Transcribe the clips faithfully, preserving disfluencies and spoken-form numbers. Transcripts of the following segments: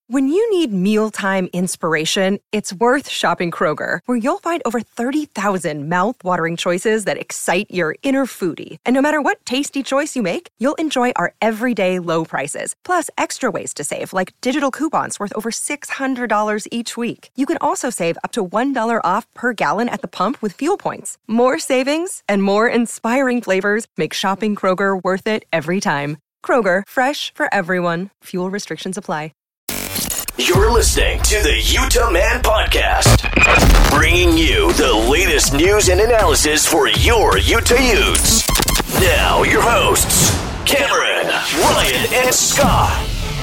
When you need mealtime inspiration, it's worth shopping Kroger, where you'll find over thirty thousand mouth-watering choices that excite your inner foodie. And no matter what tasty choice you make, you'll enjoy our everyday low prices, plus extra ways to save, like digital coupons worth over six hundred dollars each week. You can also save up to one dollar off per gallon at the pump with fuel points. More savings and more inspiring flavors make shopping Kroger worth it every time. Kroger, fresh for everyone. Fuel restrictions apply. You're listening to the Utah Man Podcast, bringing you the latest news and analysis for your Utah Utes. Now, your hosts, Cameron, Ryan, and Scott.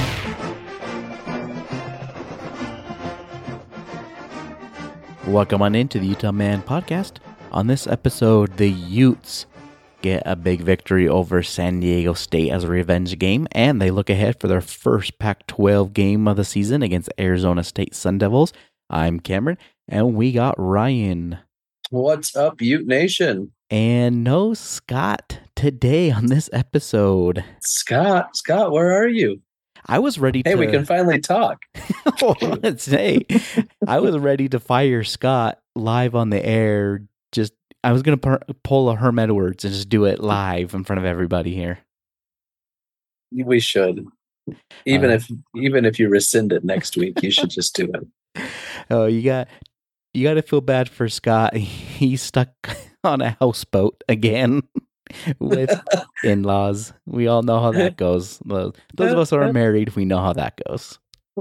Welcome on into the Utah Man Podcast. On this episode, the Utes get a big victory over San Diego State as a revenge game, and they look ahead for their first Pac twelve game of the season against Arizona State Sun Devils. I'm Cameron, and we got Ryan. What's up, Ute Nation? And no Scott today on this episode. Scott, Scott, where are you? I was ready to... Hey, we can finally talk. Hey, I was ready to fire Scott live on the air. Just I was going to pull a Herm Edwards and just do it live in front of everybody here. We should. Even uh, if even if you rescind it next week, you should just do it. Oh, you got you got to feel bad for Scott. He's stuck on a houseboat again with in-laws. We all know how that goes. Those of us who are married, we know how that goes.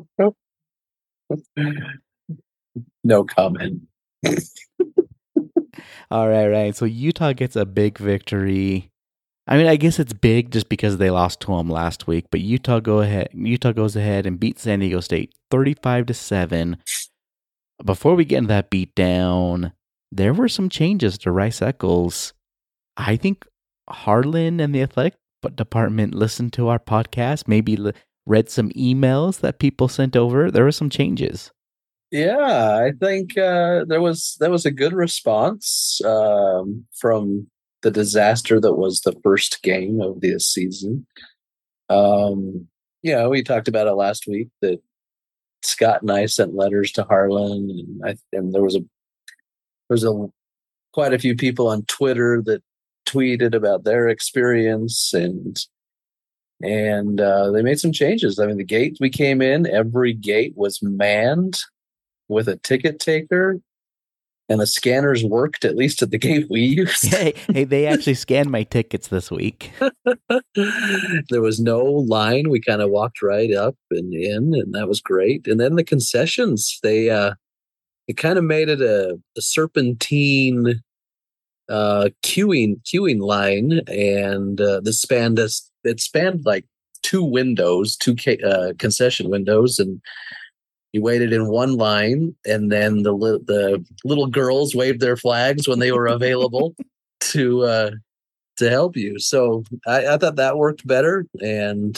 No comment. All right, right. So Utah gets a big victory. I mean, I guess it's big just because they lost to them last week. But Utah go ahead. Utah goes ahead and beats San Diego State thirty-five to seven. Before we get into that beatdown, there were some changes to Rice Eccles. I think Harlan and the athletic department listened to our podcast. Maybe read some emails that people sent over. There were some changes. Yeah, I think uh, there was that was a good response um, from the disaster that was the first game of this season. Um, yeah, we talked about it last week that Scott and I sent letters to Harlan, and, I, and there was a there was a quite a few people on Twitter that tweeted about their experience, and and uh, they made some changes. I mean, the gate we came in, every gate was manned with a ticket taker, and the scanners worked, at least at the gate we used. hey, hey, they actually scanned my tickets this week. There was no line. We kind of walked right up and in, and that was great. And then the concessions, they uh, it kind of made it a, a serpentine uh, queuing queuing line, and uh, this spanned us. It spanned like two windows, two uh, concession windows, and you waited in one line, and then the li- the little girls waved their flags when they were available to uh, to help you. So I, I thought that worked better, and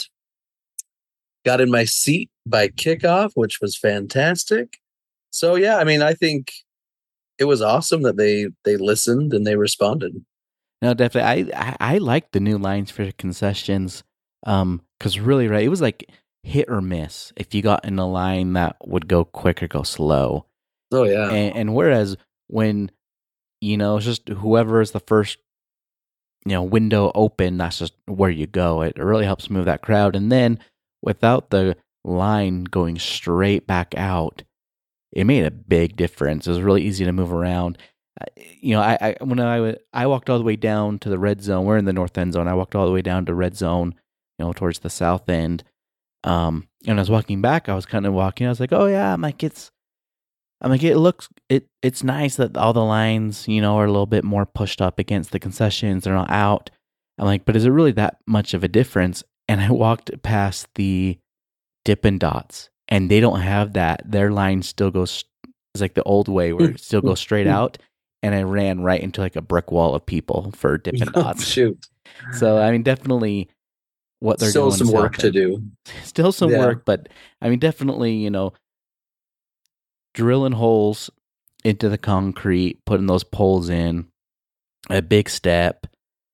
got in my seat by kickoff, which was fantastic. So yeah, I mean, I think it was awesome that they they listened and they responded. No, definitely. I I, I liked the new lines for concessions, um, because really, right, it was like hit or miss if you got in a line that would go quick or go slow. Oh yeah. And, and whereas when, you know, it's just whoever is the first, you know, window open, that's just where you go. It really helps move that crowd. And then without the line going straight back out, it made a big difference. It was really easy to move around. You know, I, I when I I walked all the way down to the red zone. We're in the north end zone. I walked all the way down to red zone, you know, towards the south end. Um, and I was walking back, I was kind of walking, I was like, oh yeah, I'm like, it's, I'm like, it looks, it, it's nice that all the lines, you know, are a little bit more pushed up against the concessions. They're not out. I'm like, but is it really that much of a difference? And I walked past the Dippin' Dots, and they don't have that. Their line still goes, it's like the old way where it still goes straight out. And I ran right into like a brick wall of people for Dippin' Dots. Oh, shoot. So, I mean, definitely, what they're still doing some work to do. Still some yeah. work, but I mean, definitely, you know, drilling holes into the concrete, putting those poles in, a big step.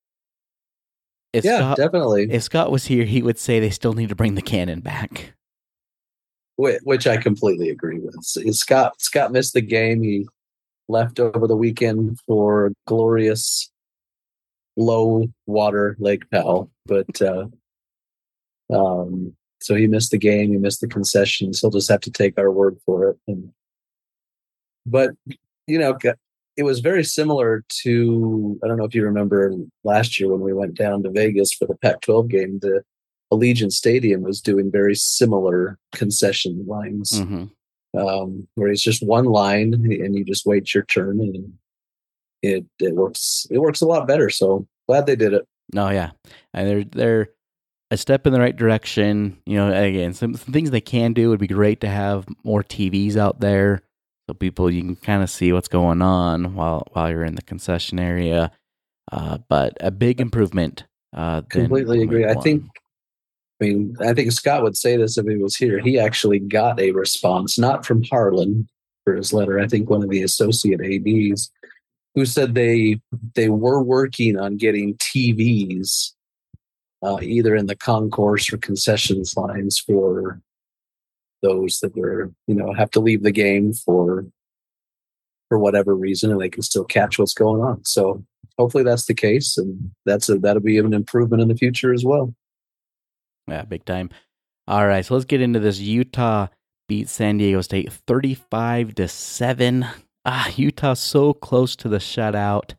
If yeah, Scott, definitely. If Scott was here, he would say they still need to bring the cannon back. which I completely agree with. Scott Scott missed the game. He left over the weekend for glorious low water Lake Powell, but uh, um, so he missed the game. He missed the concessions. He'll just have to take our word for it. And, but you know, it was very similar to, I don't know if you remember last year when we went down to Vegas for the Pac twelve game. The Allegiant Stadium was doing very similar concession lines, mm-hmm. um, where it's just one line and you just wait your turn, and it it works it works a lot better. So glad they did it. No, yeah, and they're they're a step in the right direction. You know, again, some, some things they can do would be great to have more T Vs out there so people you can kind of see what's going on while while you're in the concession area. Uh, but a big improvement. Uh, Completely agree. I think. I mean, I think Scott would say this if he was here. He actually got a response, not from Harlan for his letter. I think one of the associate A Ds who said they they were working on getting T Vs uh, either in the concourse or concessions lines for those that were, you know, have to leave the game for for whatever reason, and they can still catch what's going on. So hopefully that's the case, and that's a, that'll be an improvement in the future as well. Yeah, big time. All right, so let's get into this. Utah beat San Diego State thirty-five to seven. Ah, Utah so close to the shutout.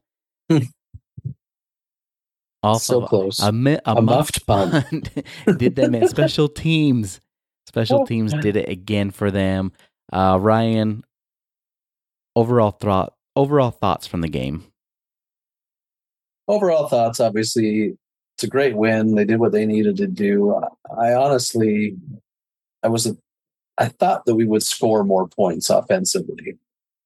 So close. A, a, a, a muffed punt. Did them in special teams. Special teams did it again for them. Uh, Ryan, overall thought, overall thoughts from the game. Overall thoughts, obviously. It's a great win. They did what they needed to do. I honestly, I was, a, I thought that we would score more points offensively.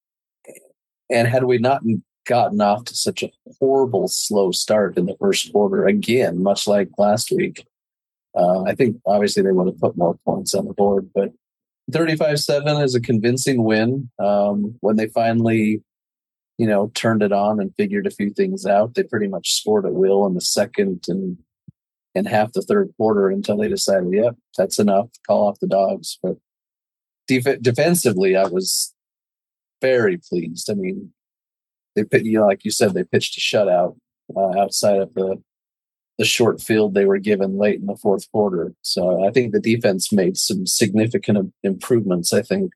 And had we not gotten off to such a horrible slow start in the first quarter, again, much like last week, uh, I think obviously they would have put more points on the board. But thirty-five seven is a convincing win. Um, when they finally, you know, turned it on and figured a few things out, they pretty much scored at will in the second and and half the third quarter until they decided, yep, that's enough, call off the dogs. But def- defensively, I was very pleased. I mean, they put, you know, like you said, they pitched a shutout uh, outside of the the short field they were given late in the fourth quarter. So I think the defense made some significant improvements, I think.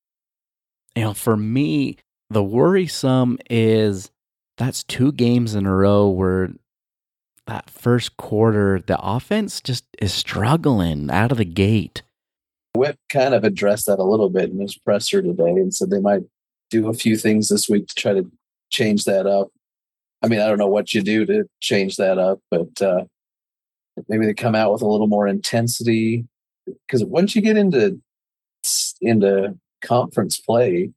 You know, for me, the worrisome is that's two games in a row where that first quarter, the offense just is struggling out of the gate. Whip kind of addressed that a little bit in his presser today and said they might do a few things this week to try to change that up. I mean, I don't know what you do to change that up, but uh, maybe they come out with a little more intensity. Because once you get into into conference play,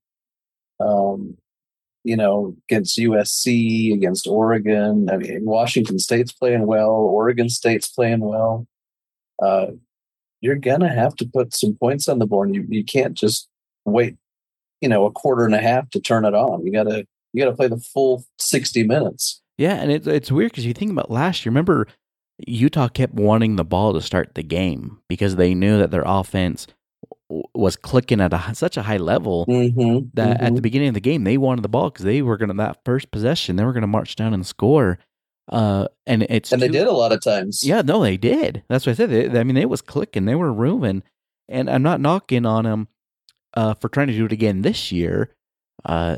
Um, you know, against U S C, against Oregon. I mean, Washington State's playing well. Oregon State's playing well. Uh, you're gonna have to put some points on the board. You you can't just wait, you know, a quarter and a half to turn it on. You gotta you gotta play the full sixty minutes. Yeah, and it's it's weird because you think about last year. Remember, Utah kept wanting the ball to start the game because they knew that their offense was clicking at a, such a high level mm-hmm, that mm-hmm. at the beginning of the game, they wanted the ball because they were going to, that first possession, they were going to march down and score. Uh, and it's and too, they did a lot of times. Yeah, no, they did. That's what I said. They, I mean, it was clicking. They were moving. And I'm not knocking on them uh, for trying to do it again this year. Uh,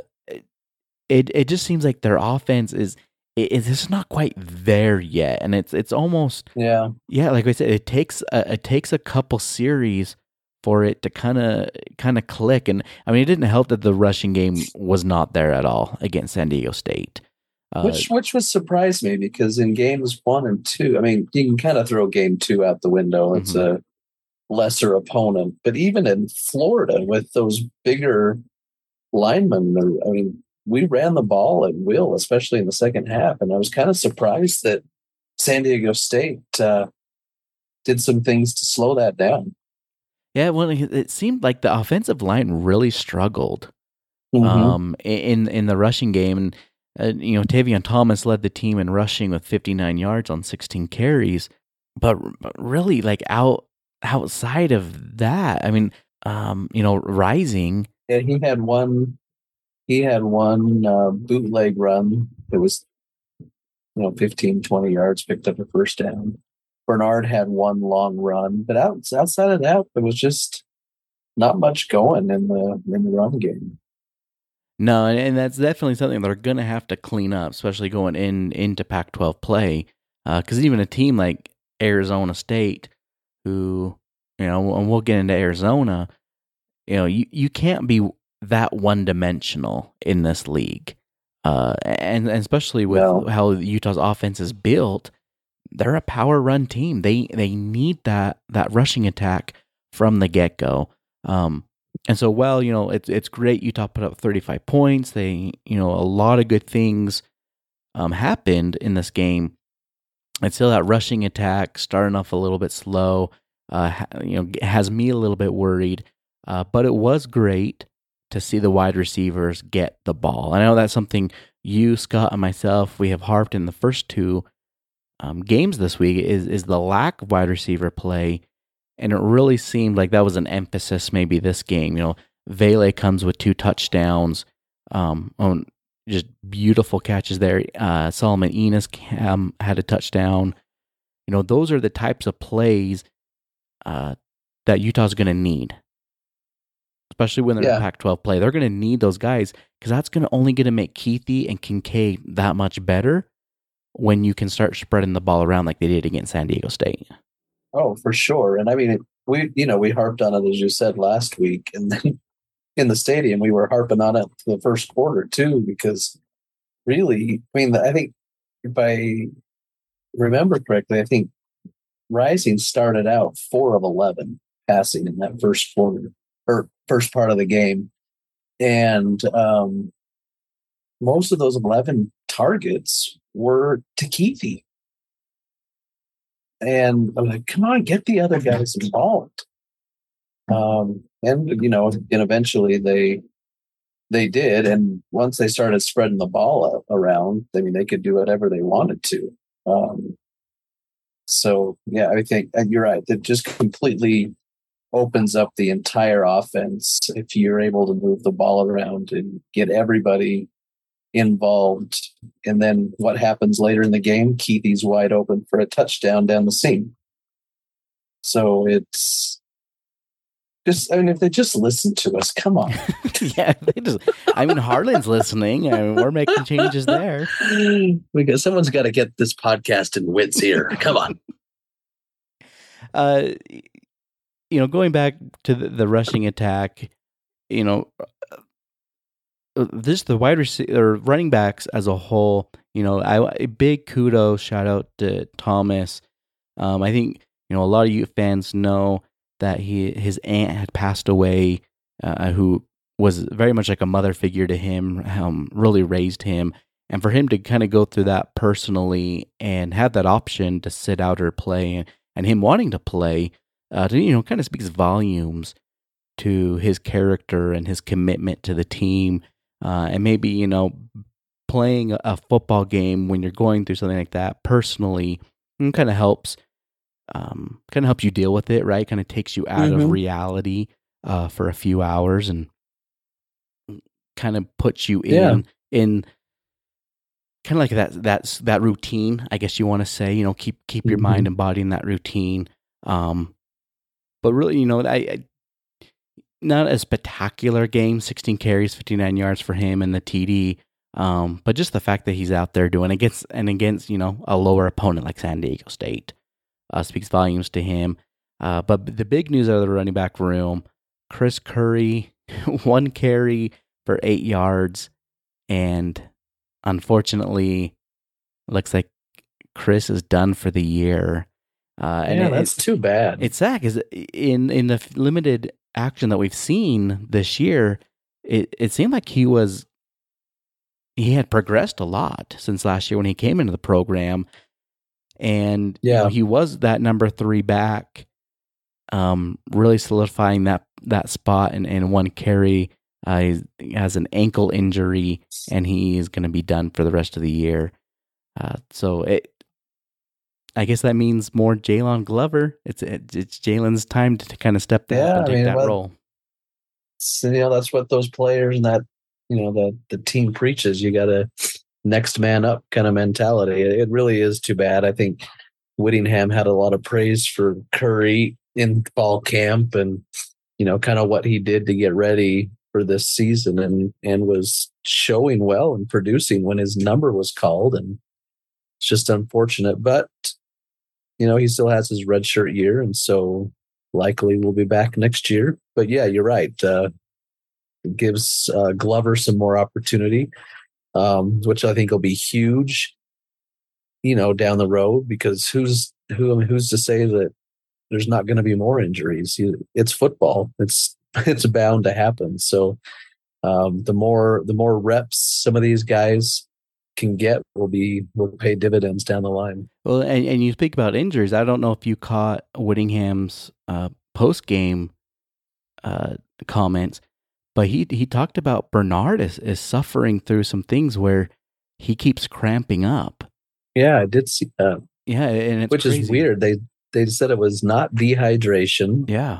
it it just seems like their offense is it, it's not quite there yet. And it's it's almost, yeah, yeah, like I said, it takes a, it takes a couple series for it to kind of kind of click. And I mean, it didn't help that the rushing game was not there at all against San Diego State. Uh, which which was surprised me because in games one and two, I mean, you can kind of throw game two out the window. It's mm-hmm. a lesser opponent. But even in Florida with those bigger linemen, I mean, we ran the ball at will, especially in the second half. And I was kind of surprised that San Diego State uh, did some things to slow that down. Yeah, well, it seemed like the offensive line really struggled mm-hmm. um, in in the rushing game. And, uh, you know, Tavion Thomas led the team in rushing with fifty-nine yards on sixteen carries. But really, like, out outside of that, I mean, um, you know, rising. Yeah, he had one. He had one uh, bootleg run. It was, you know, fifteen, twenty yards, picked up a first down. Bernard had one long run, but out, outside of that, there was just not much going in the in the run game. No, and, and that's definitely something they're going to have to clean up, especially going in into Pac twelve play. Because uh, even a team like Arizona State, who, you know, and we'll get into Arizona, you know, you, you can't be that one-dimensional in this league. Uh, and, and especially with No. how Utah's offense is built, they're a power run team. They they need that that rushing attack from the get-go. Um, and so, well, you know, it's it's great Utah put up thirty-five points. They, you know, a lot of good things um, happened in this game. And still that rushing attack starting off a little bit slow, uh, you know, has me a little bit worried. Uh, but it was great to see the wide receivers get the ball. I know that's something you, Scott, and myself, we have harped in the first two um, games this week is is the lack of wide receiver play. And it really seemed like that was an emphasis maybe this game. You know, Vele comes with two touchdowns, um, on just beautiful catches there. Uh, Solomon Enos um, had a touchdown. You know, those are the types of plays uh, that Utah's going to need, especially when they're Yeah. in Pac twelve play. They're going to need those guys because that's going to only going to make Keithy and Kincaid that much better when you can start spreading the ball around like they did against San Diego State. Oh, for sure. And I mean, it, we, you know, we harped on it, as you said, last week. And then in the stadium, we were harping on it the first quarter, too, because really, I mean, I think if I remember correctly, I think Rising started out four of eleven passing in that first quarter or first part of the game. And um, most of those eleven targets were to Keithy. And I'm like, come on, get the other guys involved. Um, and, you know, and eventually they they did. And once they started spreading the ball around, I mean, they could do whatever they wanted to. Um, so, yeah, I think and you're right. It just completely opens up the entire offense if you're able to move the ball around and get everybody involved. And then what happens later in the game? Keithy's wide open for a touchdown down the seam. So it's just, I mean, if they just listen to us, come on. yeah, they just, I mean, Harlan's listening, and we're making changes there. We got, someone's got to get this podcast in Witt's ear. Come on. Uh, you know, going back to the, the rushing attack, you know, this the wide receiver, running backs as a whole. You know, I a big kudos, shout out to Thomas. Um, I think you know a lot of you fans know that he his aunt had passed away, uh, who was very much like a mother figure to him. Um, really raised him, and for him to kind of go through that personally and have that option to sit out or play, and, and him wanting to play, uh, to, you know, kind of speaks volumes to his character and his commitment to the team. Uh, and maybe, you know, playing a, a football game when you're going through something like that personally kind of helps, um, kind of helps you deal with it, right? Kind of takes you out Mm-hmm. of reality uh, for a few hours and kind of puts you in Yeah. in kind of like that that's that routine, I guess you want to say. You know, keep keep your Mhm. mind and body in that routine. Um, but really, you know, I. I Not a spectacular game, sixteen carries, fifty-nine yards for him and the T D. Um, but just the fact that he's out there doing it against and against, you know, a lower opponent like San Diego State uh, speaks volumes to him. Uh, but the big news out of the running back room, Chris Curry, one carry for eight yards. And unfortunately, looks like Chris is done for the year. Uh, and yeah, it- that's too bad. It's sad because in, in the limited action that we've seen this year, it, it seemed like he was he had progressed a lot since last year when he came into the program, and you Yeah. know, he was that number three back, um, really solidifying that that spot. And, and one carry, uh, he has an ankle injury, and he is going to be done for the rest of the year. Uh, so it. I guess that means more Jalen Glover. It's it's Jalen's time to, to kind of step up Yeah, and I take mean, that well, role. that's you know that's what those players and that you know the the team preaches. You got to next man up kind of mentality. It really is too bad. I think Whittingham had a lot of praise for Curry in fall camp and, you know, kind of what he did to get ready for this season and, and was showing well and producing when his number was called. And it's just unfortunate, but, you know, he still has his redshirt year. And so likely we'll be back next year. But yeah, you're right. Uh, it gives uh, Glover some more opportunity. Um, which I think will be huge, you know, down the road, because who's who? I mean, who's to say that there's not going to be more injuries? It's football. It's it's bound to happen. So um, the more the more reps some of these guys can get will be will pay dividends down the line. Well, and, and you speak about injuries. I don't know if you caught Whittingham's uh, post game uh, comments. But he he talked about Bernard is, is suffering through some things where he keeps cramping up. Yeah, I did see that. Yeah, and it's which crazy. is weird. They they said it was not dehydration. Yeah,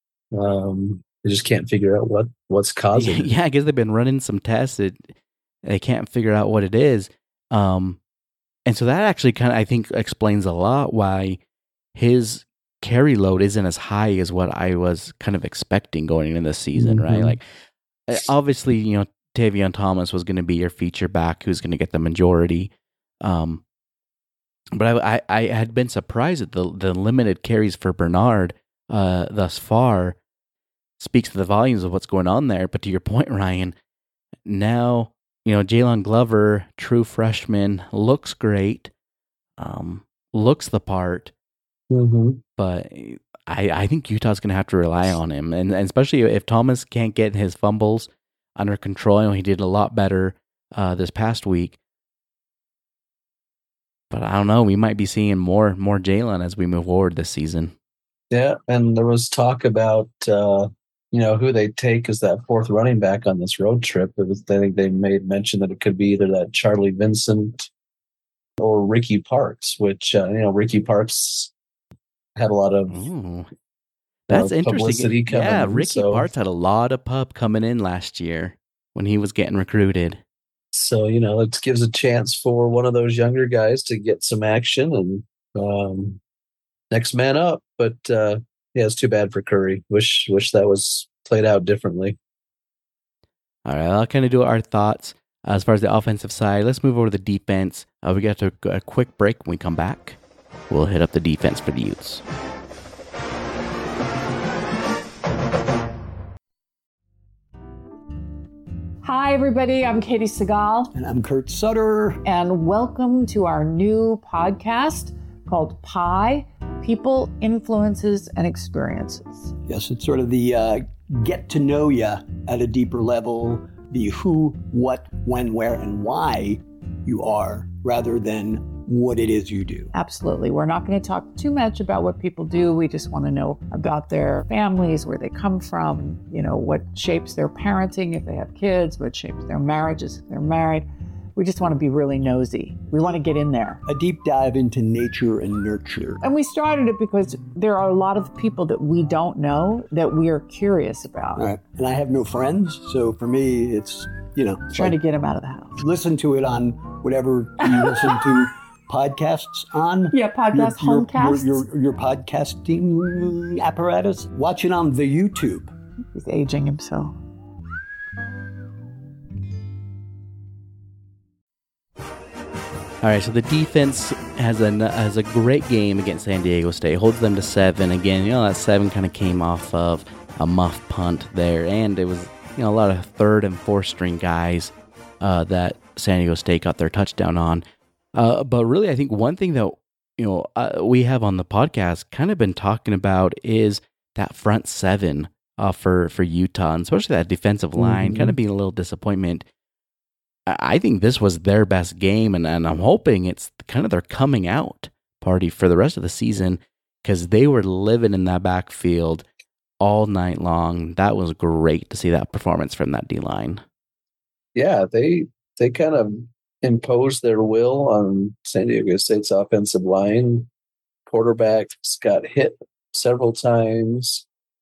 um, they just can't figure out what, what's causing it. Yeah, I guess they've been running some tests. It, they can't figure out what it is. Um, and so that actually kind of I think explains a lot why his carry load isn't as high as what I was kind of expecting going into this season, mm-hmm. right? Like, obviously, you know, Tavion Thomas was going to be your feature back who's going to get the majority. Um, but I, I, I had been surprised at the, the limited carries for Bernard uh, thus far. Speaks to the volumes of what's going on there. But to your point, Ryan, now, you know, Jalen Glover, true freshman, looks great, um, looks the part. Mm-hmm. But I, I think Utah's going to have to rely on him. And, and especially if Thomas can't get his fumbles under control. I know he did a lot better uh, this past week. But I don't know. We might be seeing more more Jalen as we move forward this season. Yeah, and there was talk about, uh, you know, who they take as that fourth running back on this road trip. It was, I think they made mention that it could be either that Charlie Vincent or Ricky Parks, which, uh, you know, Ricky Parks had a lot of Ooh, that's you know, interesting. publicity coming yeah, in, Ricky so. Parks had a lot of pub coming in last year when he was getting recruited. So, you know, it gives a chance for one of those younger guys to get some action and um, next man up. But, uh, yeah, it's too bad for Curry. Wish wish that was played out differently. All right, I'll kind of do our thoughts uh, as far as the offensive side. Let's move over to the defense. Uh, we got to a quick break. When we come back, we'll hit up the defense for the Utes. Hi, everybody. I'm Katie Segal. And I'm Kurt Sutter. And welcome to our new podcast called Pi, People, Influences, and Experiences. Yes, it's sort of the uh, get to know you at a deeper level, the who, what, when, where, and why you are, rather than what it is you do. Absolutely. We're not going to talk too much about what people do. We just want to know about their families, where they come from, you know, what shapes their parenting if they have kids, what shapes their marriages if they're married. We just want to be really nosy. We want to get in there. A deep dive into nature and nurture. And we started it because there are a lot of people that we don't know that we are curious about. All right. And I have no friends, so for me, it's, you know. Trying like, to get them out of the house. Listen to it on whatever you listen to podcasts on. Yeah, podcast, your, your, homecasts. Your, your, your podcasting apparatus. Watch it on the YouTube. He's aging himself. All right, so the defense has a has a great game against San Diego State. Holds them to seven. Again, you know, that seven kind of came off of a muff punt there, and it was, you know, a lot of third and fourth string guys uh, that San Diego State got their touchdown on. Uh, but really, I think one thing that, you know, uh, we have on the podcast kind of been talking about is that front seven uh, for for Utah, and especially that defensive line, mm-hmm. kind of being a little disappointment. I think this was their best game, and, and I'm hoping it's kind of their coming out party for the rest of the season, because they were living in that backfield all night long. That was great to see that performance from that D-line. Yeah, they they kind of imposed their will on San Diego State's offensive line. Quarterbacks got hit several times.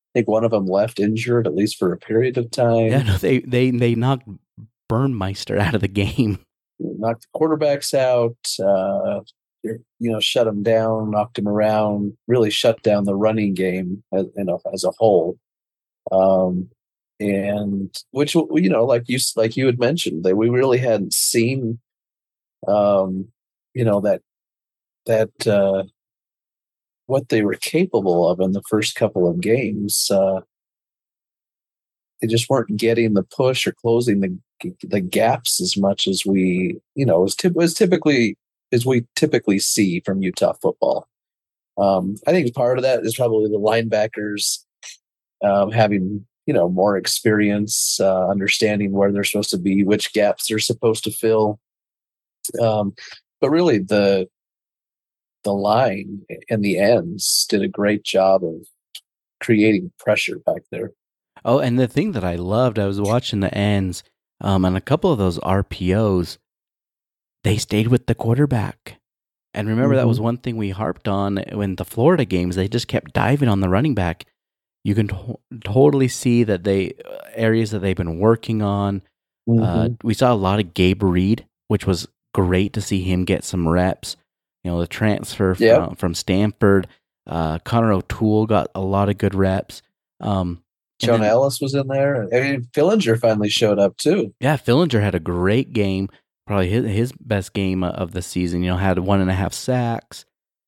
think one of them left injured, at least for a period of time. Yeah, no, they they they knocked Burnmeister out of the game. Knocked the quarterbacks out, uh, you know, shut them down, knocked them around, really shut down the running game as, you know, as a whole. Um, and which, you know, like you like you had mentioned, that we really hadn't seen, um, you know, that that uh, what they were capable of in the first couple of games. Uh, they just weren't getting the push or closing the the gaps as much as we, you know, as, typ- as typically as we typically see from Utah football. Um, I think part of that is probably the linebackers um, having, you know, more experience, uh, understanding where they're supposed to be, which gaps they're supposed to fill. Um, but really, the the line and the ends did a great job of creating pressure back there. Oh, and the thing that I loved, I was watching the ends, um, and a couple of those R P Os, they stayed with the quarterback. And remember, mm-hmm. that was one thing we harped on in the Florida games. They just kept diving on the running back. You can to- totally see that they areas that they've been working on. Mm-hmm. Uh, we saw a lot of Gabe Reed, which was great to see him get some reps. You know, the transfer from, yep. from Stanford. Uh, Connor O'Toole got a lot of good reps. Um, John then, Ellis was in there. I mean, Fillinger finally showed up too. Yeah, Fillinger had a great game. Probably his, his best game of the season. You know, had one and a half sacks.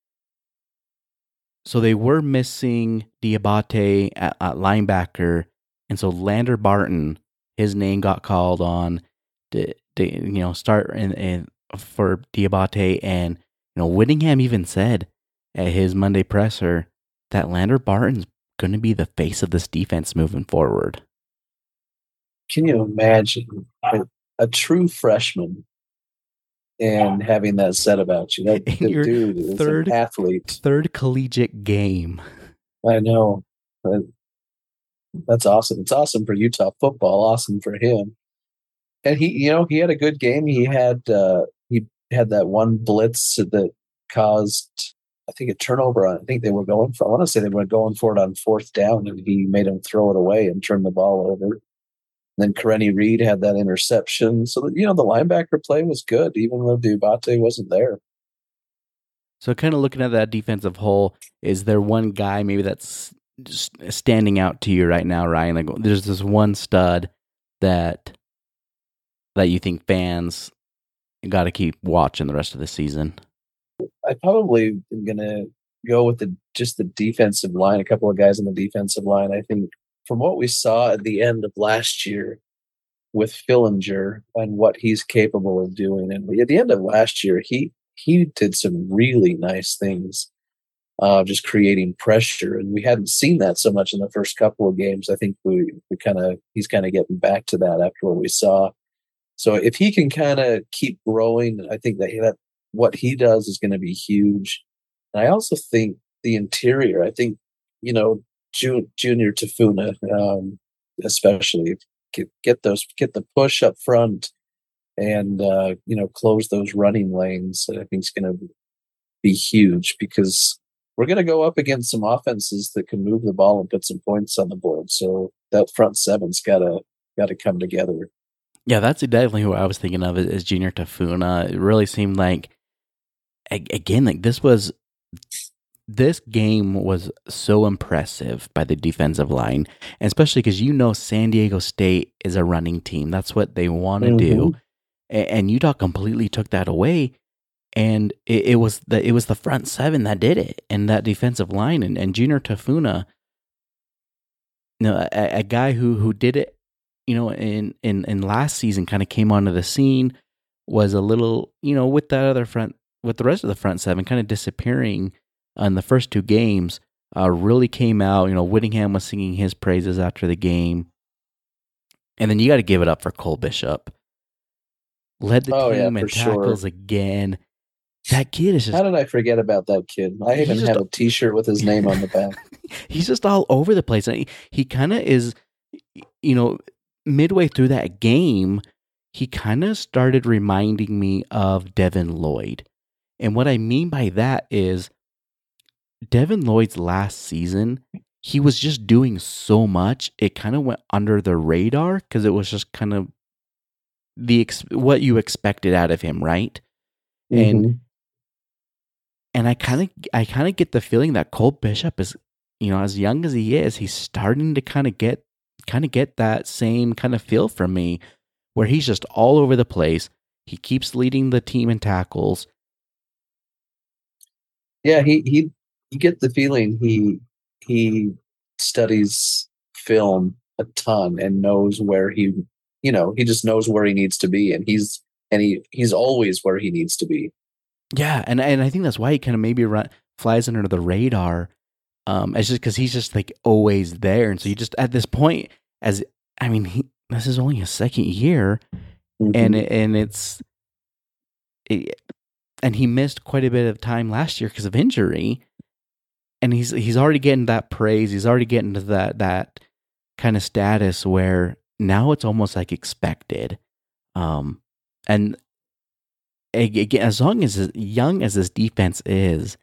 So they were missing Diabate at, at linebacker, and so Lander Barton, his name got called on to, to you know start in, in for Diabate, and you know Whittingham even said at his Monday presser that Lander Barton's going to be the face of this defense moving forward. Can you imagine a, a true freshman and having that said about you? That the dude is third, an athlete. Third collegiate game. I know. That's awesome. It's awesome for Utah football. Awesome for him. And he, you know, he had a good game. He had uh, he had that one blitz that caused, I think, a turnover. I think they were going for, I want to say they were going for it on fourth down, and he made them throw it away and turn the ball over. And then Karenni Reed had that interception. So, you know, the linebacker play was good, even though Diabate wasn't there. So kind of looking at that defensive whole, is there one guy maybe that's standing out to you right now, Ryan? Like, there's this one stud that that you think fans got to keep watching the rest of the season? I probably am going to go with the just the defensive line, a couple of guys on the defensive line. I think from what we saw at the end of last year with Fillinger and what he's capable of doing, and at the end of last year, he he did some really nice things, uh, just creating pressure, and we hadn't seen that so much in the first couple of games. I think we we kind of he's kind of getting back to that after what we saw. So if he can kind of keep growing, I think that that what he does is going to be huge. And I also think the interior, I think, you know, Ju- Junior Tafuna, um, especially get, get those, get the push up front and, uh, you know, close those running lanes. I think it's going to be huge because we're going to go up against some offenses that can move the ball and put some points on the board. So that front seven's got to, got to come together. Yeah, that's definitely who I was thinking of is Junior Tafuna. It really seemed like, again, like this was, this game was so impressive by the defensive line, and especially because you know San Diego State is a running team. That's what they want to mm-hmm. do, and Utah completely took that away. And it, it was the it was the front seven that did it, and that defensive line, and, and Junior Tafuna, you know, a, a guy who who did it, you know, in in, in last season, kind of came onto the scene, was a little, you know, with that other front, with the rest of the front seven kind of disappearing on the first two games, uh, really came out. You know, Whittingham was singing his praises after the game. And then you got to give it up for Cole Bishop. Led the oh, team yeah, in tackles sure. again. That kid is just... How did I forget about that kid? I even have a T-shirt with his name on the back. He's just all over the place. He, he kind of is, you know, midway through that game, he kind of started reminding me of Devin Lloyd. And what I mean by that is Devin Lloyd's last season, he was just doing so much. It kind of went under the radar because it was just kind of the ex- what you expected out of him, right? Mm-hmm. And and I kind of I kind of get the feeling that Cole Bishop is, you know, as young as he is, he's starting to kind of get kind of get that same kind of feel from me, where he's just all over the place. He keeps leading the team in tackles. Yeah, he he you get the feeling he he studies film a ton and knows where he you know, he just knows where he needs to be, and he's and he he's always where he needs to be. Yeah, and and I think that's why he kind of maybe run, flies under the radar. Um, it's just because he's just like always there, and so you just at this point, as I mean, he, this is only his second year, Mm-hmm. and and it's it, and he missed quite a bit of time last year because of injury, and he's he's already getting that praise. He's already getting to that that kind of status where now it's almost like expected, um, and again, as long as as young as this defense is,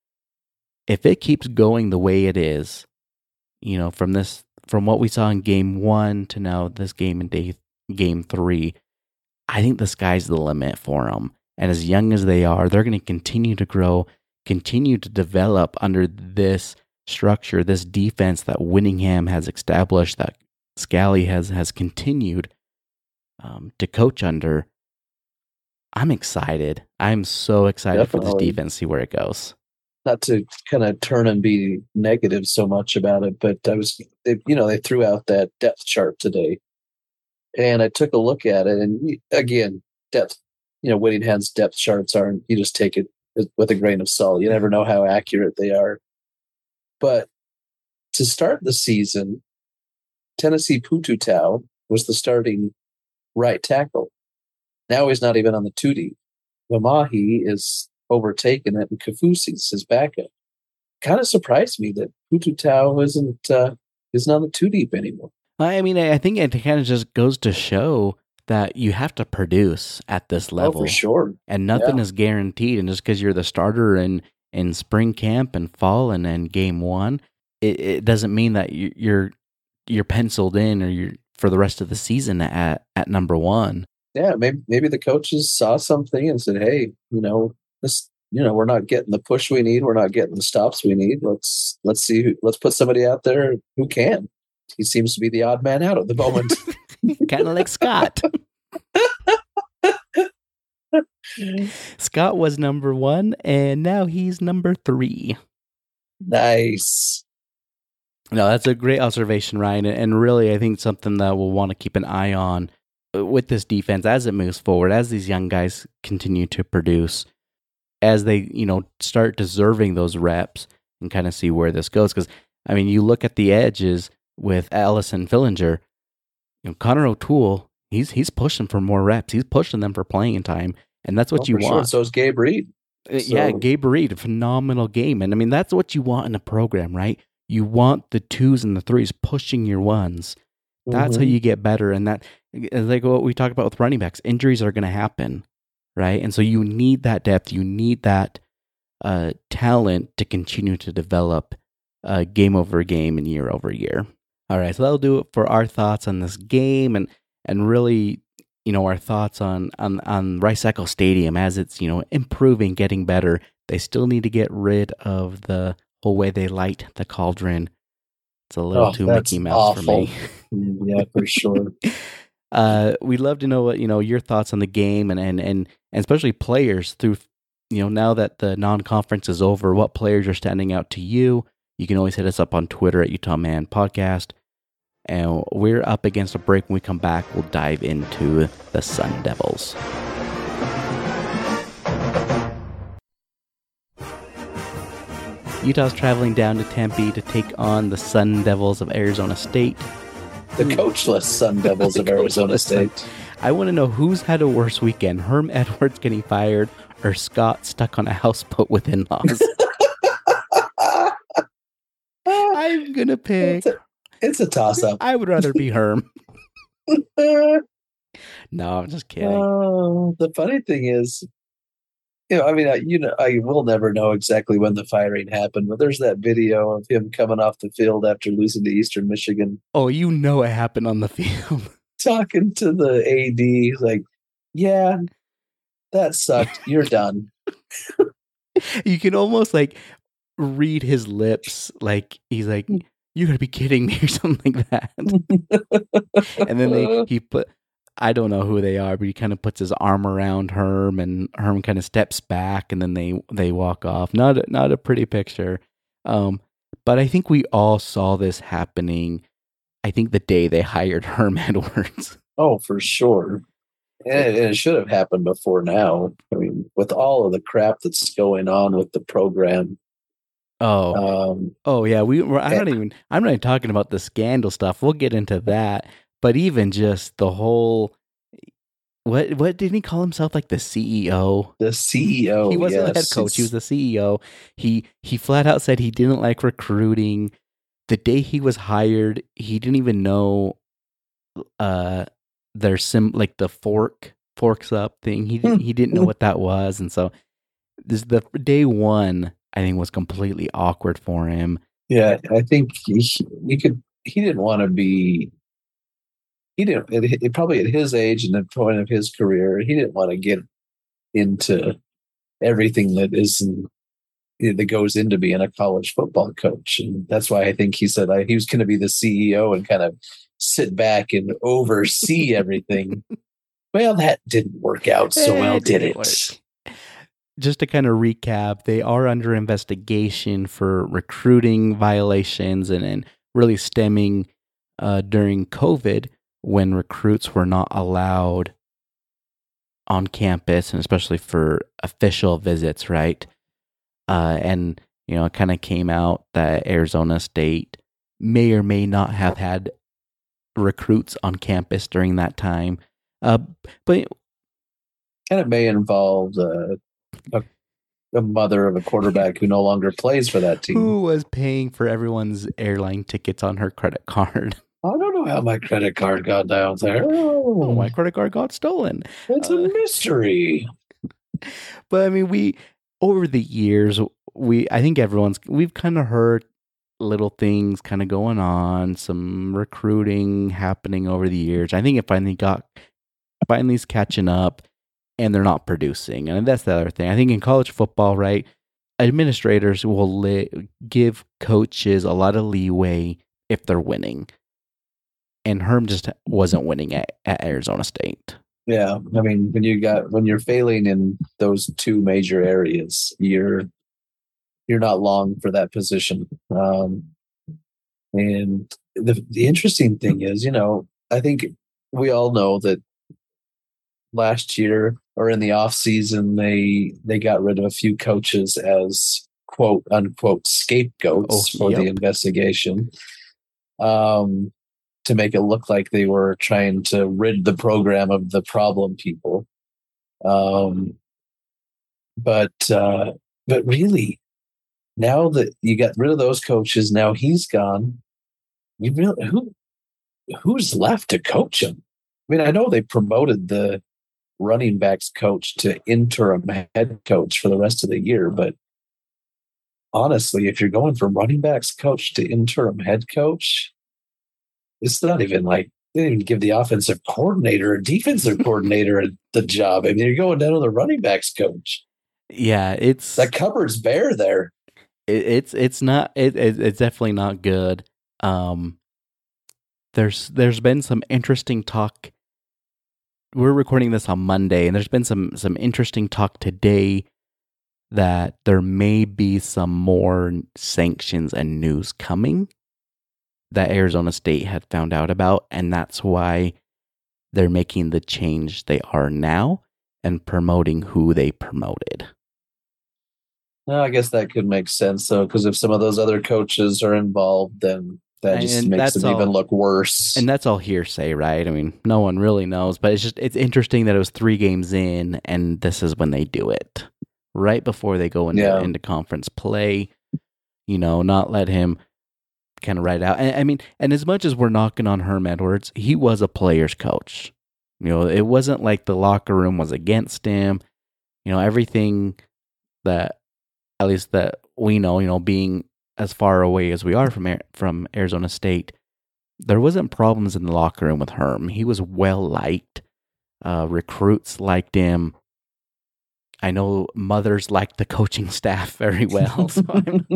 if it keeps going the way it is, you know, from this from what we saw in game one to now this game in day game three, I think the sky's the limit for them. And as young as they are, they're going to continue to grow, continue to develop under this structure, this defense that Winningham has established, that Scally has has continued um, to coach under. I'm excited. I'm so excited Definitely. for this defense, see where it goes. Not to kind of turn and be negative so much about it, but I was, they, you know, they threw out that depth chart today, and I took a look at it, and again, depth, you know, Whittingham's depth charts aren't, you just take it with a grain of salt. You never know how accurate they are. But to start the season, Tennessee Pututau was the starting right tackle. Now he's not even on the two deep. Wamahi is overtaken it, and Kafusi's his backup. Kind of surprised me that Pututau isn't uh, isn't on the two deep anymore. I mean, I think it kind of just goes to show that you have to produce at this level. Oh, for sure. And nothing Yeah. is guaranteed. And just because you're the starter in, in spring camp and fall and then game one, it, it doesn't mean that you- you're you're penciled in or you're for the rest of the season at, at number one. Yeah, maybe maybe the coaches saw something and said, "Hey, you know, this, you know, we're not getting the push we need. We're not getting the stops we need. Let's let's see. Who, let's put somebody out there who can." He seems to be the odd man out at the moment. Kind of like Scott. Scott was number one, and now he's number three. Nice. No, that's a great observation, Ryan. And really, I think something that we'll want to keep an eye on with this defense as it moves forward, as these young guys continue to produce, as they, you know, start deserving those reps and kind of see where this goes. Because, I mean, you look at the edges with Allison Fillinger, you know, Connor O'Toole, he's he's pushing for more reps. He's pushing them for playing time. And that's what Oh, you for sure. want. So is Gabe Reed. Uh, Yeah, So- Gabe Reed, phenomenal game. And I mean, that's what you want in a program, right? You want the twos and the threes pushing your ones. That's Mhm. how you get better. And that, like what we talked about with running backs, injuries are going to happen, right? And so you need that depth. You need that uh, talent to continue to develop uh, game over game and year over year. All right, so that'll do it for our thoughts on this game and and really, you know, our thoughts on on on Rice Eccles Stadium as it's, you know, improving, getting better. They still need to get rid of the whole way they light the cauldron. It's a little Oh, too that's Mickey Mouse for awful. me. Mm, yeah, for sure. Uh, we'd love to know what, you know, your thoughts on the game and, and, and, and especially players through, you know, now that the non-conference is over, what players are standing out to you. You can always hit us up on Twitter at Utah Man Podcast. And we're up against a break. When we come back, we'll dive into the Sun Devils. Utah's traveling down to Tempe to take on the Sun Devils of Arizona State. The coachless Sun Devils of Arizona Coachless Sun- State. I want to know who's had a worse weekend, Herm Edwards getting fired or Scott stuck on a houseboat with in-laws. I'm going to pick. It's a, it's a toss-up. I would rather be Herm. No, I'm just kidding. Oh, the funny thing is, you know, I mean, I, you know, I will never know exactly when the firing happened, but there's that video of him coming off the field after losing to Eastern Michigan. Oh, you know it happened on the field. Talking to the A D, like, yeah, that sucked. You're done. You can almost like read his lips, like he's like, "You gotta be kidding me," or something like that. And then they he put. I don't know who they are, but he kind of puts his arm around Herm, and Herm kind of steps back, and then they, they walk off. Not a, not a pretty picture, um, but I think we all saw this happening. I think the day they hired Herm Edwards. Oh, for sure, and it should have happened before now. I mean, with all of the crap that's going on with the program. Oh, um, oh yeah. We. We're, I'm not even. I'm not even talking about the scandal stuff. We'll get into that. But even just the whole, what what didn't he call himself? Like the C E O? The C E O. He wasn't yes, the head coach. He was the C E O. He he flat out said he didn't like recruiting. The day he was hired, he didn't even know uh their sim like the fork forks up thing. He didn't, he didn't know what that was, and so this the day one I think was completely awkward for him. Yeah, I think he, he could. He didn't want to be. He didn't, it, it, probably at his age and the point of his career, he didn't want to get into everything that is in, that goes into being a college football coach. And that's why I think he said I, he was going to be the C E O and kind of sit back and oversee everything. Well, that didn't work out so well, did it? Work. Just to kind of recap, they are under investigation for recruiting violations and, and really stemming uh, during COVID, when recruits were not allowed on campus, and especially for official visits, right? Uh, and, you know, it kind of came out that Arizona State may or may not have had recruits on campus during that time. Uh, but and it may involve uh, a, a mother of a quarterback who no longer plays for that team. Who was paying for everyone's airline tickets on her credit card. I don't know how my credit card got down there. Oh, my credit card got stolen. It's a uh, mystery. But I mean, we, over the years, we, I think everyone's, we've kind of heard little things kind of going on, some recruiting happening over the years. I think it finally got, finally is catching up, and they're not producing. And that's the other thing. I think in college football, right, administrators will li- give coaches a lot of leeway if they're winning. And Herm just wasn't winning at, at Arizona State. Yeah, I mean, when you got when you're failing in those two major areas, you're you're not long for that position. Um, and the the interesting thing is, you know, I think we all know that last year or in the off season, they they got rid of a few coaches as quote unquote scapegoats oh, for yep. the investigation. Um. To make it look like they were trying to rid the program of the problem people. Um, but uh, but really, now that you got rid of those coaches, now he's gone. You really who who's left to coach him? I mean, I know they promoted the running backs coach to interim head coach for the rest of the year, but honestly, if you're going from running backs coach to interim head coach, it's not even like they didn't even give the offensive coordinator or defensive coordinator the job. I mean, you're going down to the running backs coach. Yeah, it's that cupboard's bare there. It, it's it's not it, it it's definitely not good. Um, there's there's been some interesting talk. We're recording this on Monday, and there's been some some interesting talk today that there may be some more sanctions and news coming that Arizona State had found out about, and that's why they're making the change they are now and promoting who they promoted. Well, I guess that could make sense, though, because if some of those other coaches are involved, then that just and makes them all, even look worse. And that's all hearsay, right? I mean, no one really knows, but it's just it's interesting that it was three games in, and this is when they do it, right before they go into, yeah. into conference play. You know, not let him kind of write out. And, I mean, and as much as we're knocking on Herm Edwards, he was a player's coach. You know, it wasn't like the locker room was against him. you know, everything that, at least that we know, you know, being as far away as we are from from Arizona State, there wasn't problems in the locker room with Herm. He was well liked. Uh, recruits liked him. I know mothers liked the coaching staff very well. So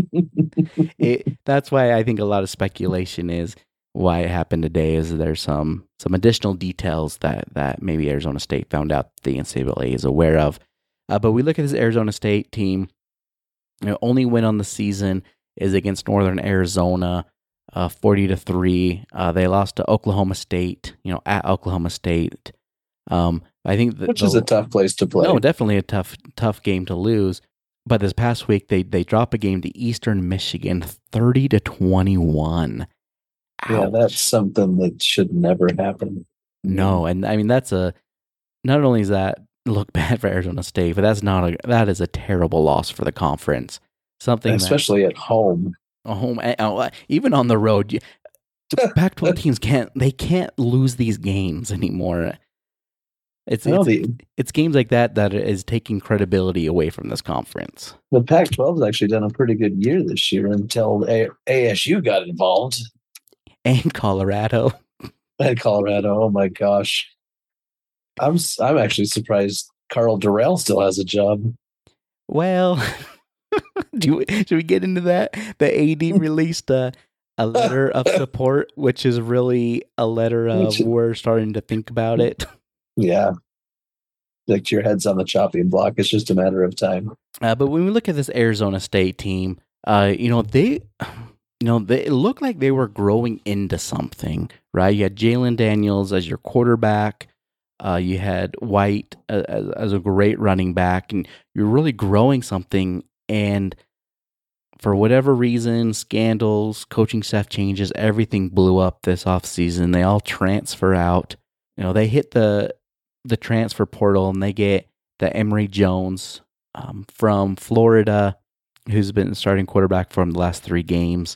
it, that's why I think a lot of speculation is why it happened today. Is there's some some additional details that that maybe Arizona State found out the N C double A is aware of. Uh, but we look at this Arizona State team. You know, only win on the season is against Northern Arizona, uh, forty to three. Uh, they lost to Oklahoma State, you know, at Oklahoma State. Um, I think that Which the, is a tough place to play. No, definitely a tough, tough game to lose. But this past week, they they drop a game to Eastern Michigan, thirty to twenty-one. Yeah, Ouch. that's something that should never happen. No, and I mean that's a. Not only is that look bad for Arizona State, but that's not a that is a terrible loss for the conference. Something, especially that, at home. home, even on the road. Pac twelve teams can't they can't lose these games anymore. It's no, it's, the, it's games like that that is taking credibility away from this conference. The Pac twelve has actually done a pretty good year this year until a- ASU got involved. And Colorado. And Colorado, oh my gosh. I'm I'm actually surprised Carl Durrell still has a job. Well, do we, should we get into that? The A D released a, a letter of support, which is really a letter of we're starting to think about it. Yeah. Like your head's on the chopping block. It's just a matter of time. Uh, but when we look at this Arizona State team, uh, you know, they, you know, they it looked like they were growing into something, right? You had Jalen Daniels as your quarterback. Uh, you had White as, as a great running back, and you're really growing something. And for whatever reason, scandals, coaching staff changes, everything blew up this offseason. They all transfer out. You know, they hit the the transfer portal and they get the Emory Jones um, from Florida, who's been starting quarterback for them the last three games.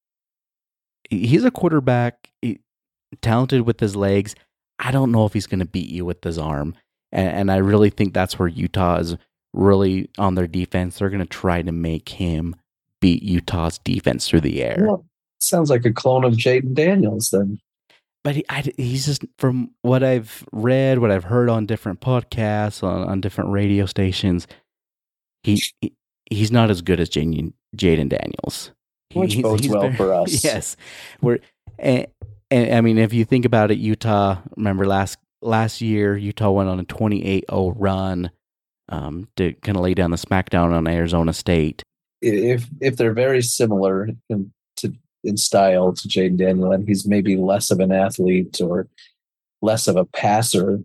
He's a quarterback, he, talented with his legs. I don't know if he's going to beat you with his arm. And, and I really think that's where Utah is really on their defense. They're going to try to make him beat Utah's defense through the air. Well, sounds like a clone of Jaden Daniels then. But he, I, he's just, from what I've read, what I've heard on different podcasts, on, on different radio stations, he, he he's not as good as Jaden, Jaden Daniels. Which he's, bodes he's well very, for us. Yes. We're, and, and I mean, if you think about it, Utah, remember last last year, Utah went on a twenty-eight oh run um, to kind of lay down the smackdown on Arizona State. If if they're very similar in, to in style to Jaden Daniels, and he's maybe less of an athlete or less of a passer,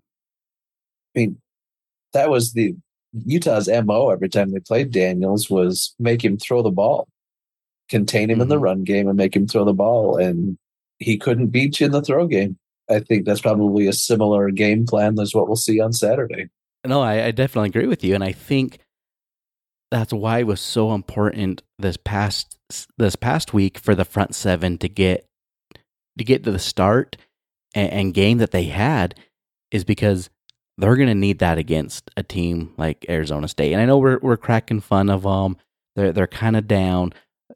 I mean, that was the Utah's M O every time they played Daniels was make him throw the ball, contain him mm-hmm. in the run game and make him throw the ball. And he couldn't beat you in the throw game. I think that's probably a similar game plan as what we'll see on Saturday. No, I, I definitely agree with you. And I think that's why it was so important this past this past week for the front seven to get to get to the start and, and game that they had, is because they're going to need that against a team like Arizona State. And I know we're we're cracking fun of them. They're they're kind of down.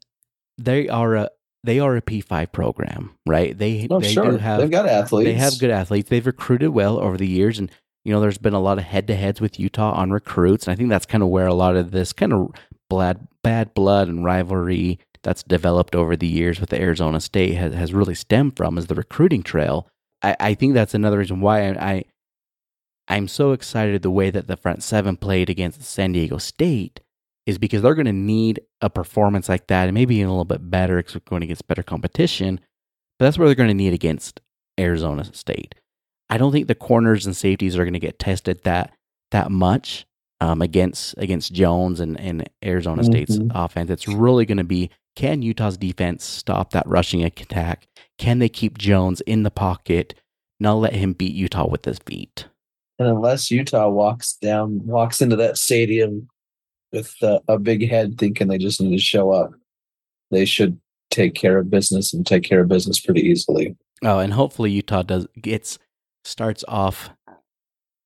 They are a they are a P five program, right? They oh, they sure. do have They've got athletes. They have good athletes. They've recruited well over the years, and you know, there's been a lot of head-to-heads with Utah on recruits, and I think that's kind of where a lot of this kind of bad, bad blood and rivalry that's developed over the years with the Arizona State has, has really stemmed from, is the recruiting trail. I, I think that's another reason why I, I, I'm so excited the way that the front seven played against San Diego State, is because they're going to need a performance like that, and maybe even a little bit better because we're going against better competition, but that's what they're going to need against Arizona State. I don't think the corners and safeties are going to get tested that that much um, against against Jones and, and Arizona mm-hmm. State's offense. It's really going to be, can Utah's defense stop that rushing attack? Can they keep Jones in the pocket, not let him beat Utah with his feet? And unless Utah walks down, walks into that stadium with uh, a big head thinking they just need to show up, they should take care of business and take care of business pretty easily. Oh, and hopefully Utah does gets... starts off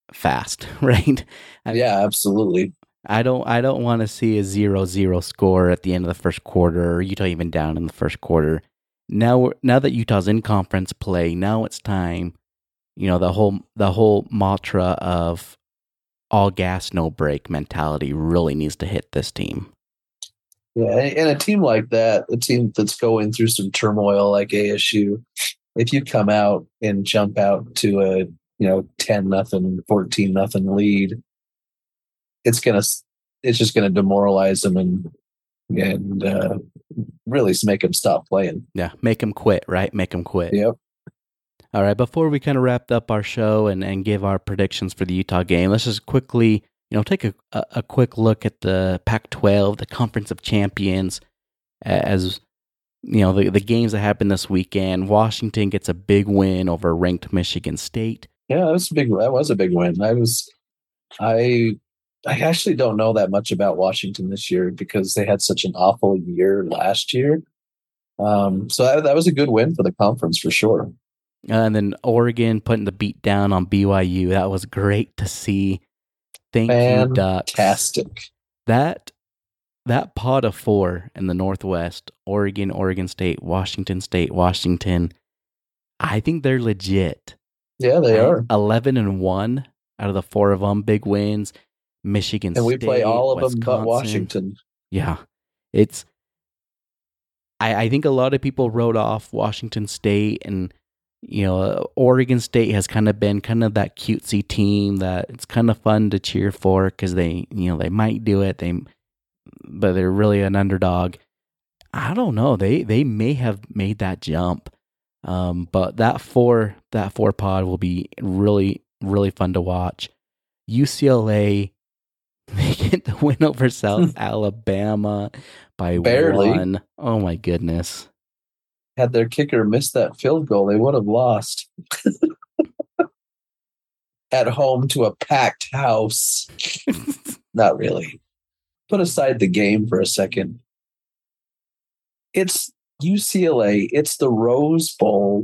fast, right? I, yeah, absolutely. I don't I don't want to see a zero zero score at the end of the first quarter, or Utah even down in the first quarter. Now, now that Utah's in conference play, now it's time. You know, the whole the whole mantra of all gas, no brake mentality really needs to hit this team. Yeah, and a team like that, a team that's going through some turmoil like A S U, if you come out and jump out to a you know ten nothing, fourteen nothing lead, it's gonna it's just gonna demoralize them and and uh, really make them stop playing. Yeah, make them quit, right? Make them quit. Yep. All right, before we kind of wrap up our show and, and give our predictions for the Utah game, let's just quickly, you know, take a, a, a quick look at the Pac twelve, the Conference of Champions, as, you know, the, the games that happened this weekend. Washington gets a big win over ranked Michigan State. Yeah, that was a big, that was a big win. I was, I, I actually don't know that much about Washington this year because they had such an awful year last year. Um, so that, that was a good win for the conference for sure. Uh, and then Oregon putting the beat down on B Y U. That was great to see. Thank you, Ducks. Fantastic. That that pot of four in the Northwest, Oregon, Oregon State, Washington State, Washington, I think they're legit. Yeah, they are. eleven and one out of the four of them, big wins. Michigan State, and we play all of Wisconsin. them but Washington. Yeah, it's. I, I think a lot of people wrote off Washington State, and you know, Oregon State has kind of been kind of that cutesy team that it's kind of fun to cheer for because they, you know, they might do it, they, but they're really an underdog. I don't know. They they may have made that jump, um, but that four that four pod will be really really fun to watch. U C L A. They get the win over South Alabama by Barely. one. Oh my goodness. Had their kicker missed that field goal, they would have lost. At home to a packed house. Not really. Put aside the game for a second. It's U C L A. It's the Rose Bowl.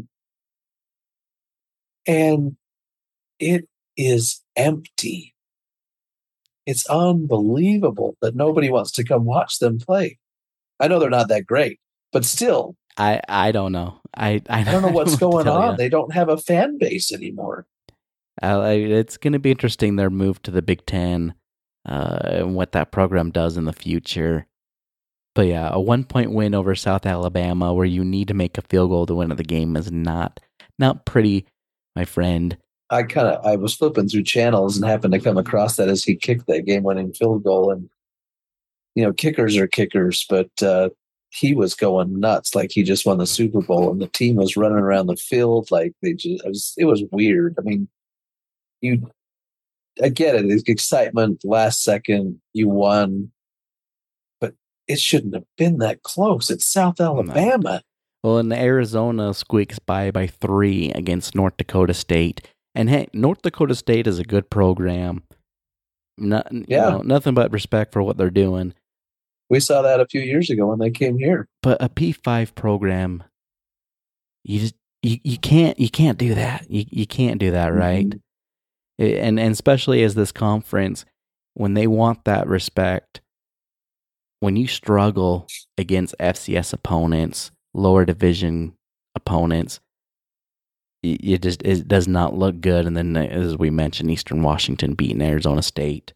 And it is empty. It's unbelievable that nobody wants to come watch them play. I know they're not that great, but still. I, I don't know. I I, I don't know what's what going on. You. They don't have a fan base anymore. Uh, it's going to be interesting, their move to the Big Ten uh, and what that program does in the future. But yeah, a one-point win over South Alabama where you need to make a field goal to win the game is not not pretty, my friend. I kind of I was flipping through channels and happened to come across that as he kicked that game-winning field goal. And you know, kickers are kickers, but uh, he was going nuts like he just won the Super Bowl, and the team was running around the field like they just. It was, it was weird. I mean, you, I get it. It's excitement. Last second, you won, but it shouldn't have been that close. It's South Alabama. Well, and Arizona squeaks by by three against North Dakota State. And hey, North Dakota State is a good program. Not, yeah. You know, nothing but respect for what they're doing. We saw that a few years ago when they came here. But a P five program, you just you, you can't you can't do that. You you can't do that, right? Mm-hmm. And and especially as this conference, when they want that respect, when you struggle against F C S opponents, lower division opponents, it just it does not look good. And then, as we mentioned, Eastern Washington beating Arizona State.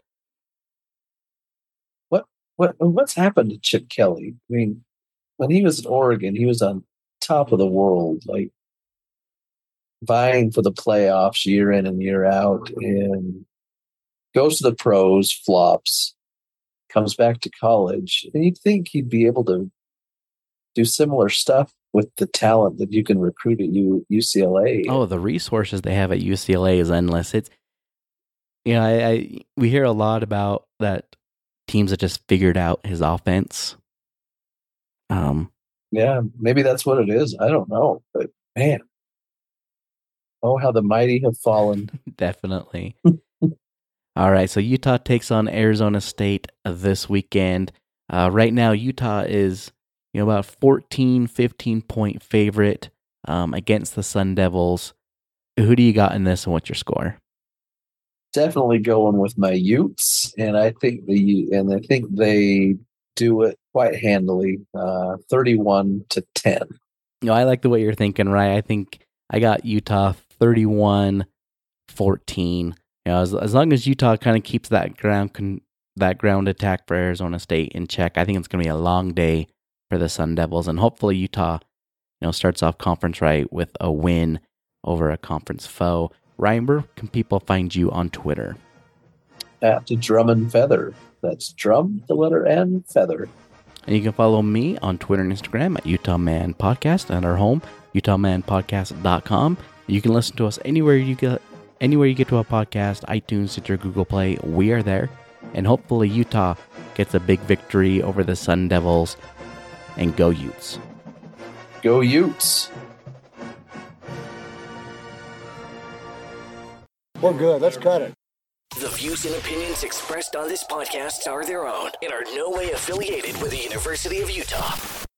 What what what's happened to Chip Kelly? I mean, when he was at Oregon, he was on top of the world, like vying for the playoffs year in and year out, and goes to the pros, flops, comes back to college, and you'd think he'd be able to do similar stuff with the talent that you can recruit at U, UCLA. Oh, the resources they have at U C L A is endless. It's, you know, I, I we hear a lot about that teams that just figured out his offense. Um, yeah, maybe that's what it is. I don't know, but man, oh, how the mighty have fallen. Definitely. All right, so Utah takes on Arizona State this weekend. Uh, right now, Utah is, you know, about fourteen, fifteen point favorite um, against the Sun Devils. Who do you got in this, and what's your score? definitely going with my Utes, and I think the and I think they do it quite handily, uh, thirty-one to ten. No, I like the way you're thinking, right? I think I got Utah thirty-one fourteen. You know, as, as long as Utah kind of keeps that ground con- that ground attack for Arizona State in check, I think it's going to be a long day for the Sun Devils, and hopefully Utah, you know, starts off conference right with a win over a conference foe. Ryan, where can people find you on Twitter? At Drum and Feather. That's Drum, the letter N, Feather. And you can follow me on Twitter and Instagram at Utah Man Podcast, and our home, utah man podcast dot com. You can listen to us anywhere you get anywhere you get to a podcast, iTunes, Stitcher, Google Play. We are there. And hopefully Utah gets a big victory over the Sun Devils. And go Utes. Go Utes. We're good. Let's cut it. The views and opinions expressed on this podcast are their own and are no way affiliated with the University of Utah.